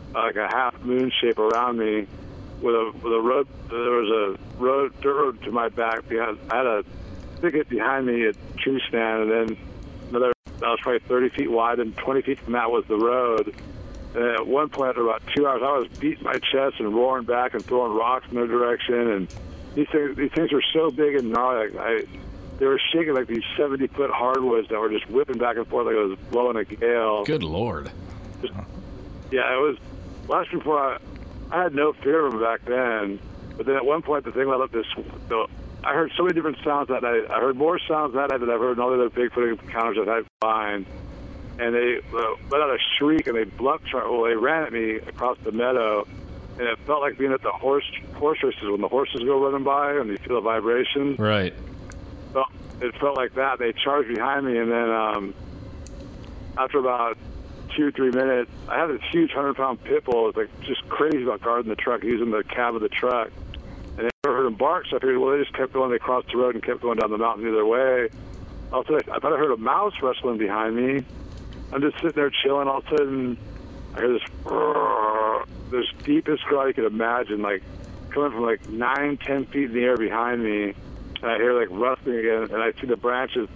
a half moon shape around me with a road. There was a dirt road to my back. I had a thicket behind me, a tree stand, and then another that was probably 30 feet wide, and 20 feet from that was the road. And at one point, after about 2 hours, I was beating my chest and roaring back and throwing rocks in their direction. And these things were so big and gnarly. They were shaking like these 70-foot hardwoods that were just whipping back and forth like it was blowing a gale. Good Lord. Yeah, it was. Last before I had no fear of them back then, but then at one point the thing let up this. I heard so many different sounds that night. I heard more sounds that night than I've heard in all the other Bigfoot encounters I've had combined. And they let out a shriek, and they they ran at me across the meadow, and it felt like being at the horse races when the horses go running by and you feel the vibration. Right. So it felt like that. They charged behind me, and then after about 2 or 3 minutes, I had this huge 100-pound pit bull. It was like just crazy about guarding the truck, using the cab of the truck. And I never heard them bark, so I figured, well, they just kept going. They crossed the road and kept going down the mountain either way. Also, I thought I heard a mouse wrestling behind me. I'm just sitting there chilling. All of a sudden, I hear this deepest growl you could imagine, like coming from like 9-10 feet in the air behind me. And I hear like rustling again, and I see the branches.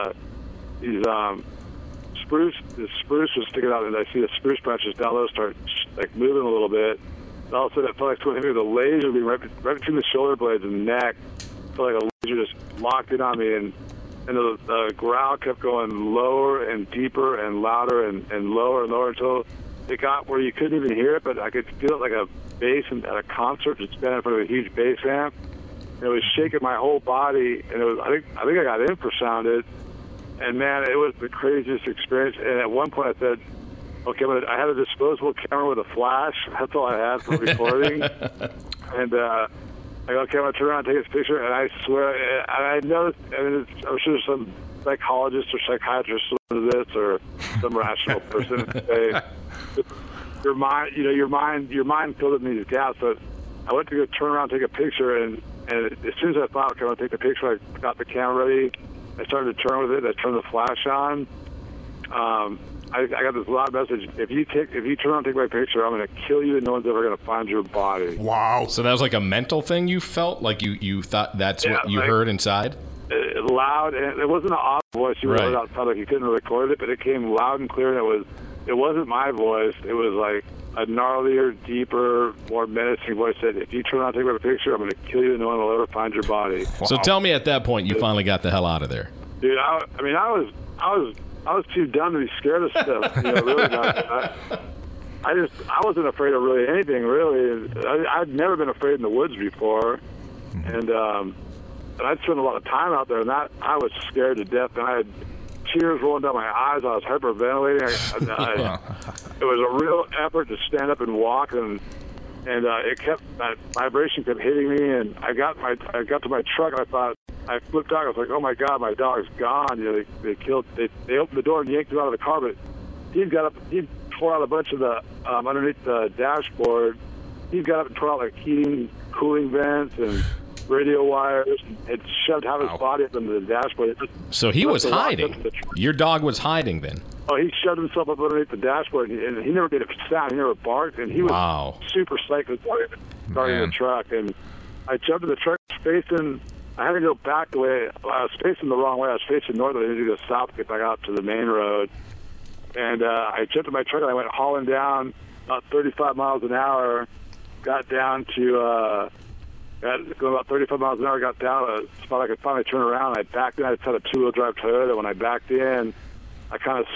The spruce was sticking out, and I see the spruce branches down low start like moving a little bit. And all of a sudden, it felt like someone hit me with a laser beam right between the shoulder blades and the neck. It felt like a laser just locked in on me, and the growl kept going lower and deeper and louder and lower and lower until it got where you couldn't even hear it, but I could feel it like a bass at a concert, just standing in front of a huge bass amp. And it was shaking my whole body, and it was I think I got infrasounded. And man, it was the craziest experience. And at one point I said, okay, I had a disposable camera with a flash. That's all I had for recording. And I go, okay, I'm going to turn around and take this picture. And I swear, and I noticed, I'm sure some psychologist or psychiatrist listening to this, or some rational person say, your mind filled in these gaps. But I went to go turn around and take a picture, and as soon as I thought, okay, I'm going to take the picture, I got the camera ready. I started to turn with it. I turned the flash on. I got this loud message: if you turn around and take my picture, I'm going to kill you, and no one's ever going to find your body. Wow! So that was like a mental thing you felt, like you thought that's what you heard inside. Loud, and it wasn't an audible voice. You heard outside, like you couldn't record it, but it came loud and clear, and it wasn't my voice. It was like a gnarlier, deeper, more menacing voice that if you turn around and take my picture, I'm going to kill you and no one will ever find your body. Wow. So tell me, at that point, you finally got the hell out of there. Dude, I was too dumb to be scared of stuff. Really not. I wasn't afraid of really anything. Really, I'd never been afraid in the woods before, and I'd spent a lot of time out there, and I was scared to death, and I had tears rolling down my eyes. I was hyperventilating. It was a real effort to stand up and walk, and that vibration kept hitting me. And I got to my truck, and I thought, I flipped out. I was like, oh my God, my dog's gone. They opened the door and yanked him out of the car, but he tore out a bunch of the underneath the dashboard. He got up and tore out like heating, cooling vents and radio wires, and shoved half his body up into the dashboard. So he was hiding. Your dog was hiding then. Oh, he shoved himself up underneath the dashboard, and he never made a sound. He never barked, and he was super psycho starting the truck. And I jumped in the truck facing. I had to go back the way I was facing the wrong way. I was facing north. I needed to go south to get back out to the main road. And I jumped in my truck and I went hauling down about 35 miles an hour. Got down to going about 35 miles an hour. Got down to a spot I could finally turn around. I backed in. I just had a 2-wheel drive Toyota. When I backed in, I kind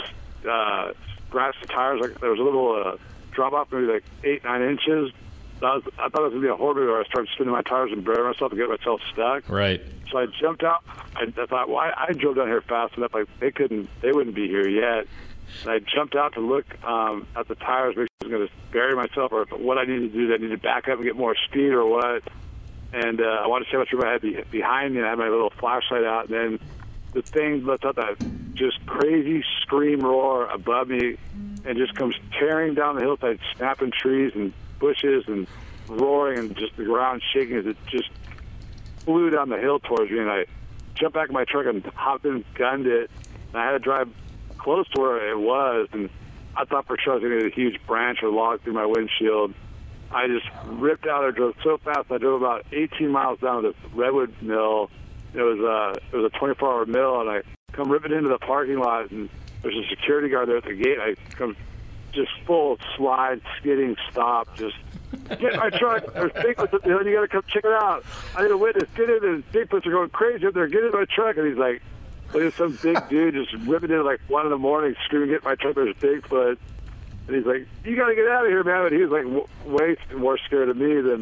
of scratched the tires. There was a little drop off, maybe like 8-9 inches. I thought it was going to be a horrible where I started spinning my tires and burying myself to get myself stuck. Right. So I jumped out. I thought, well, I drove down here fast enough. Like they wouldn't be here yet. And I jumped out to look at the tires, make sure I was going to bury myself, or what I needed to do. I needed to back up and get more speed or what. And I wanted to see how much room I had behind me, and I had my little flashlight out. And then the thing lets out that just crazy scream roar above me and just comes tearing down the hillside, snapping trees and bushes and roaring, and just the ground shaking as it just flew down the hill towards me. And I jumped back in my truck and hopped in and gunned it. And I had to drive close to where it was, and I thought for sure I was going to get a huge branch or log through my windshield. I just ripped out there, drove so fast. I drove about 18 miles down to this redwood mill. It was a 24-hour mill, and I come ripping into the parking lot, and there's a security guard there at the gate. I come just full slide, skidding, stop, just get my truck. There's Bigfoots up the hill, and you got to come check it out. I need a witness. Get in, and Bigfoots are going crazy up there. Get in my truck. And he's like, look at some big dude just ripping in like 1 a.m, screaming, get my truck, there's Bigfoot. And he's like, you got to get out of here, man. And he was like way more scared of me than...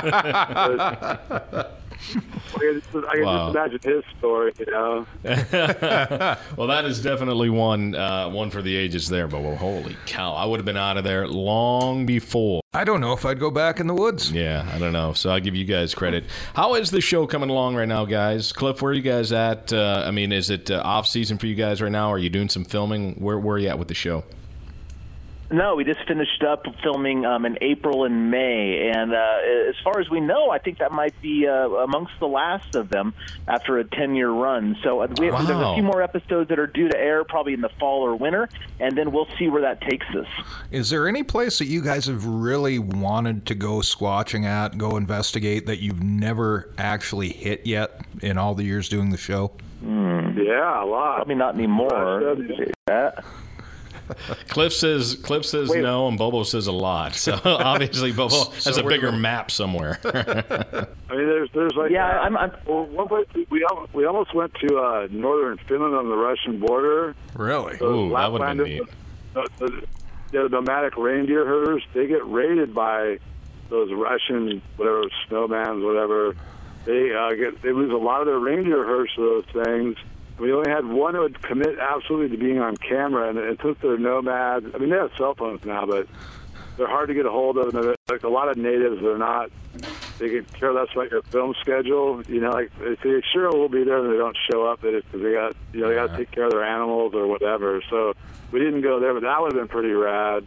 I can just imagine his story, you know. Well, that is definitely one for the ages there. But well, holy cow, I would have been out of there long before. I don't know if I'd go back in the woods. Yeah, I don't know. So I'll give you guys credit. How is the show coming along right now, guys? Cliff, where are you guys at? I mean, is it off season for you guys right now? Are you doing some filming? Where are you at with the show? No, we just finished up filming in April and May, and as far as we know, I think that might be amongst the last of them after a 10-year run. So there's a few more episodes that are due to air probably in the fall or winter, and then we'll see where that takes us. Is there any place that you guys have really wanted to go squatching at, go investigate, that you've never actually hit yet in all the years doing the show? Yeah, a lot. Probably not anymore. Cliff says no, and Bobo says a lot. So obviously Bobo has a bigger map somewhere. I mean, there's like one place we almost went to northern Finland on the Russian border. Really? Ooh, that would have been neat. The nomadic reindeer herders, they get raided by those Russian snowmans, whatever. They lose a lot of their reindeer herds to those things. We only had one who would commit absolutely to being on camera, and it took their nomads. I mean, they have cell phones now, but they're hard to get a hold of. And like a lot of natives, they can care less about your film schedule. You know, like they say, sure, we'll be there, and they don't show up because they got to take care of their animals or whatever. So we didn't go there, but that would have been pretty rad.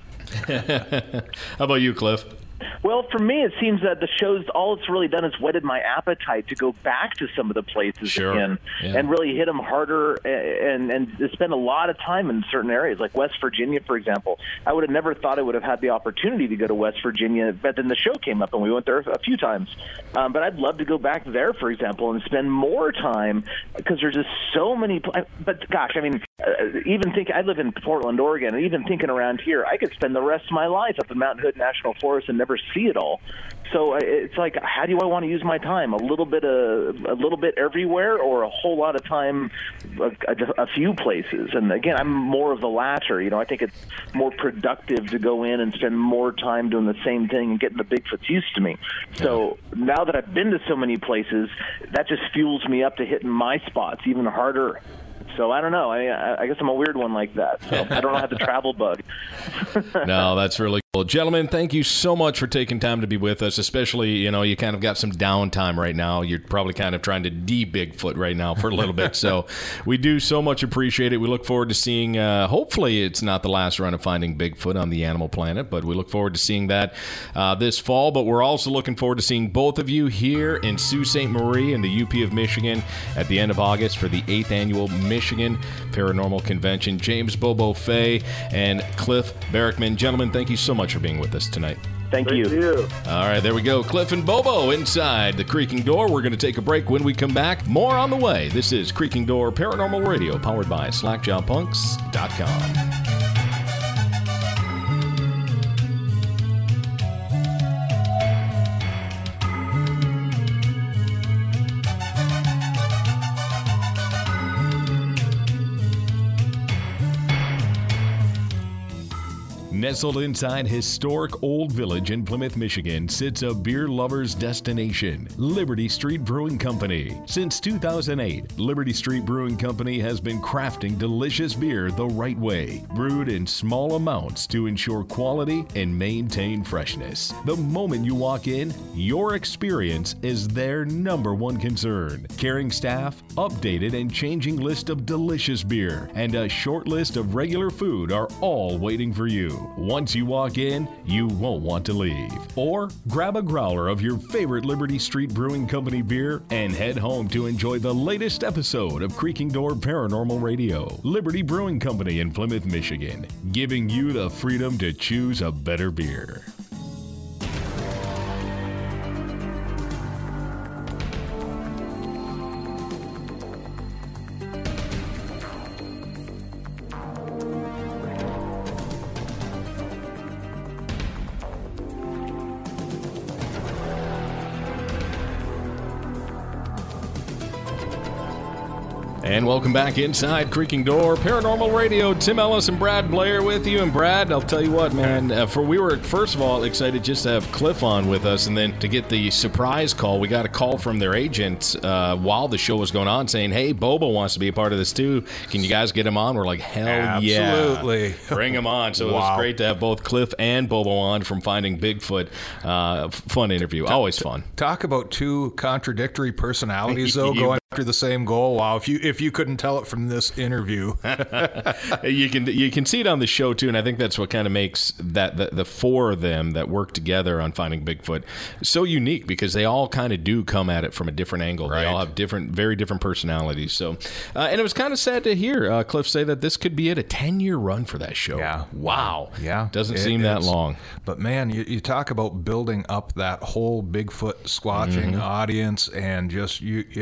How about you, Cliff? Well, for me, it seems that the show's all it's really done is whetted my appetite to go back to some of the places again and really hit them harder and spend a lot of time in certain areas, like West Virginia, for example. I would have never thought I would have had the opportunity to go to West Virginia, but then the show came up and we went there a few times. But I'd love to go back there, for example, and spend more time because there's just so many. But gosh, I mean, I live in Portland, Oregon, and even thinking around here, I could spend the rest of my life up in Mountain Hood National Forest and never see it all. So it's like, how do I want to use my time? A little bit everywhere, or a whole lot of time, a few places. And again, I'm more of the latter. You know, I think it's more productive to go in and spend more time doing the same thing and getting the Bigfoots used to me. So now that I've been to so many places, that just fuels me up to hitting my spots even harder. So I don't know. I guess I'm a weird one like that. So I don't have the travel bug. No, that's really cool. Gentlemen, thank you so much for taking time to be with us, especially, you kind of got some downtime right now. You're probably kind of trying to de-Bigfoot right now for a little bit. So we do so much appreciate it. We look forward to seeing, hopefully it's not the last run of Finding Bigfoot on the Animal Planet, but we look forward to seeing that this fall. But we're also looking forward to seeing both of you here in Sault Ste. Marie in the UP of Michigan at the end of August for the 8th Annual Michigan Paranormal Convention. James Bobo Fay and Cliff Barackman. Gentlemen, thank you so much for being with us tonight. Thank you. All right, there we go. Cliff and Bobo inside the Creaking Door. We're going to take a break. When we come back, more on the way. This is Creaking Door Paranormal Radio, powered by slackjawpunks.com. Nestled inside historic Old Village in Plymouth, Michigan, sits a beer lover's destination, Liberty Street Brewing Company. Since 2008, Liberty Street Brewing Company has been crafting delicious beer the right way, brewed in small amounts to ensure quality and maintain freshness. The moment you walk in, your experience is their number one concern. Caring staff, updated and changing list of delicious beer, and a short list of regular food are all waiting for you. Once you walk in, you won't want to leave. Or grab a growler of your favorite Liberty Street Brewing Company beer and head home to enjoy the latest episode of Creaking Door Paranormal Radio. Liberty Brewing Company in Plymouth, Michigan, giving you the freedom to choose a better beer. And welcome back inside Creaking Door Paranormal Radio. Tim Ellis and Brad Blair with you. And Brad, I'll tell you what, man, we were first of all excited just to have Cliff on with us, and then to get the surprise call. We got a call from their agent while the show was going on saying, "Hey, Bobo wants to be a part of this too. Can you guys get him on?" We're like, "Hell yeah, absolutely, bring him on!" So it was great to have both Cliff and Bobo on from Finding Bigfoot. Fun interview, always fun. Talk about two contradictory personalities, though, going after the same goal. Wow, if you couldn't tell it from this interview. You can see it on the show too, and I think that's what kind of makes that the four of them that work together on finding Bigfoot so unique, because they all kind of do come at it from a different angle. Right. They all have very different personalities. So, and it was kind of sad to hear Cliff say that this could be a 10-year run for that show. Yeah. Wow. Yeah. Doesn't seem that long. But man, you talk about building up that whole Bigfoot squatching audience, and just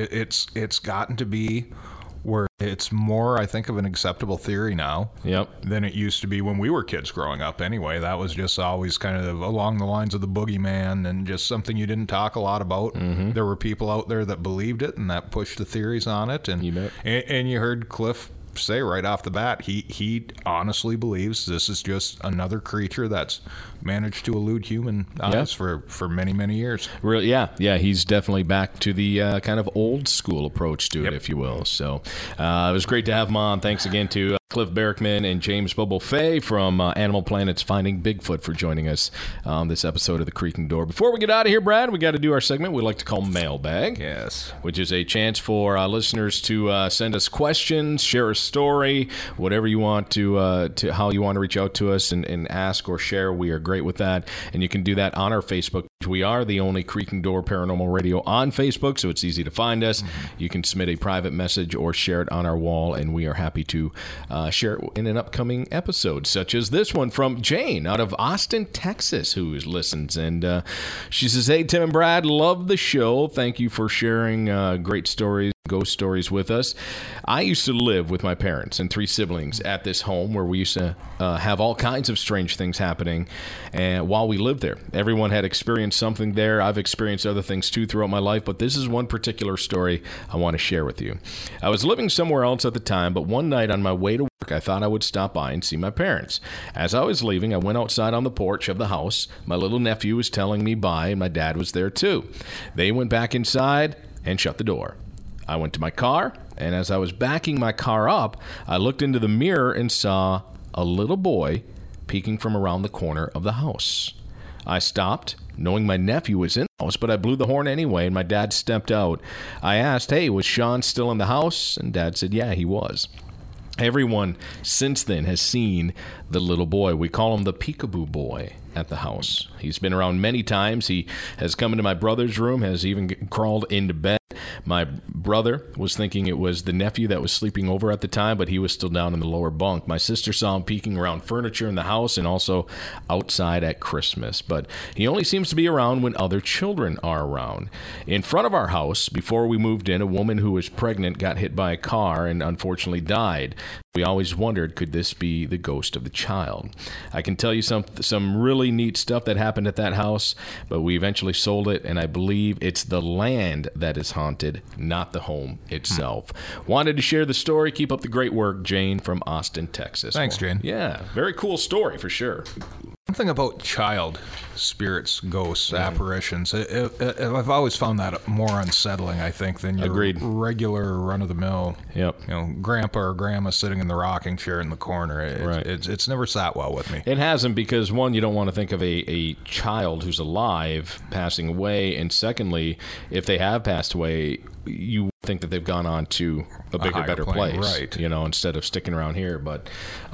it's gotten to be where it's more, I think, of an acceptable theory now than it used to be when we were kids growing up. Anyway, that was just always kind of along the lines of the boogeyman and just something you didn't talk a lot about. There were people out there that believed it and that pushed the theories on it. And you heard Cliff say right off the bat, he honestly believes this is just another creature that's managed to elude human eyes for many, many years. Really, yeah, he's definitely back to the kind of old school approach to it, if you will. So it was great to have him on. Thanks again to Cliff Barackman and James Bobo Fay from Animal Planet's Finding Bigfoot for joining us on this episode of The Creaking Door. Before we get out of here, Brad, we got to do our segment we like to call Mailbag. Yes. Which is a chance for listeners to send us questions, share a story, whatever you want to how you want to reach out to us and ask or share. We are great with that. And you can do that on our Facebook. We are the only Creaking Door Paranormal Radio on Facebook, so it's easy to find us. You can submit a private message or share it on our wall, and we are happy to share it in an upcoming episode, such as this one from Jane out of Austin, Texas, who listens. And she says, "Hey, Tim and Brad, love the show. Thank you for sharing great stories, ghost stories with us. I used to live with my parents and 3 siblings at this home where we used to have all kinds of strange things happening and while we lived there. Everyone had experienced something there. I've experienced other things too throughout my life, but this is one particular story I want to share with you. I was living somewhere else at the time, but one night on my way to work, I thought I would stop by and see my parents. As I was leaving, I went outside on the porch of the house. My little nephew was telling me bye, and my dad was there too. They went back inside and shut the door. I went to my car, and as I was backing my car up, I looked into the mirror and saw a little boy peeking from around the corner of the house. I stopped, knowing my nephew was in the house, but I blew the horn anyway, and my dad stepped out. I asked, "Hey, was Sean still in the house?" And Dad said, "Yeah, he was." Everyone since then has seen the little boy. We call him the Peekaboo Boy at the house. He's been around many times. He has come into my brother's room, has even crawled into bed. My brother was thinking it was the nephew that was sleeping over at the time, but he was still down in the lower bunk. My sister saw him peeking around furniture in the house and also outside at Christmas, but he only seems to be around when other children are around. In front of our house, before we moved in, a woman who was pregnant got hit by a car and unfortunately died. We always wondered, could this be the ghost of the child? I can tell you some really neat stuff that happened at that house, but we eventually sold it, and I believe it's the land that is haunted, not the home itself. Wanted to share the story. Keep up the great work, Jane from Austin, Texas. Thanks, Jane. Yeah, very cool story for sure. Something about child spirits, ghosts, apparitions. I've always found that more unsettling, I think, than your regular run-of-the-mill, grandpa or grandma sitting in the rocking chair in the corner. It's never sat well with me. It hasn't, because one, you don't want to think of a child who's alive passing away, and secondly, if they have passed away, you think that they've gone on to a bigger, better place, right? Instead of sticking around here. But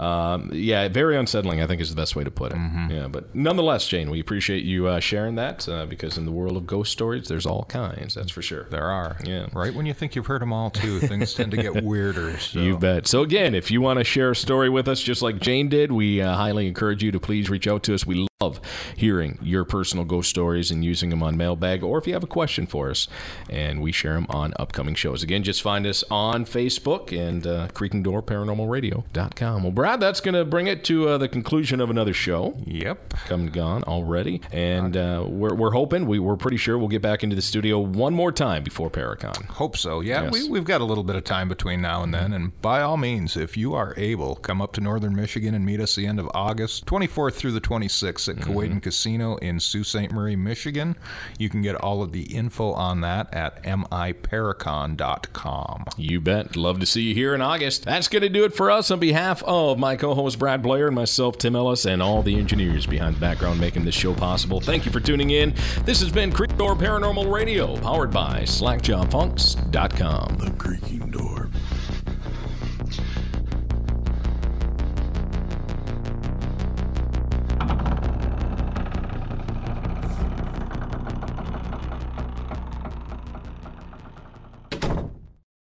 very unsettling, I think, is the best way to put it. Yeah, but nonetheless, Jane, we appreciate you sharing that because in the world of ghost stories, there's all kinds. That's for sure. There are. Yeah. Right when you think you've heard them all, too, things tend to get weirder. So. You bet. So again, if you want to share a story with us, just like Jane did, we highly encourage you to please reach out to us. We love hearing your personal ghost stories and using them on Mailbag, or if you have a question for us, and we share them on upcoming shows. Again, just find us on Facebook and creakingdoorparanormalradio.com. Well, Brad, that's going to bring it to the conclusion of another show. Yep. Come and gone already. And we're hoping, we're pretty sure we'll get back into the studio one more time before Paracon. Hope so. Yeah, yes. We've got a little bit of time between now and then. And by all means, if you are able, come up to Northern Michigan and meet us the end of August, 24th through the 26th at Kuwaitan Casino in Sault Ste. Marie, Michigan. You can get all of the info on that at miparacon.com. You bet. bet. Love to see you here in August. That's going to do it for us. On behalf of my co-host Brad Blair and myself, Tim Ellis, and all the engineers behind the background making this show possible, thank you for tuning in. This has been Creek Door Paranormal Radio, powered by SlackJawPunks.com. The creaking door.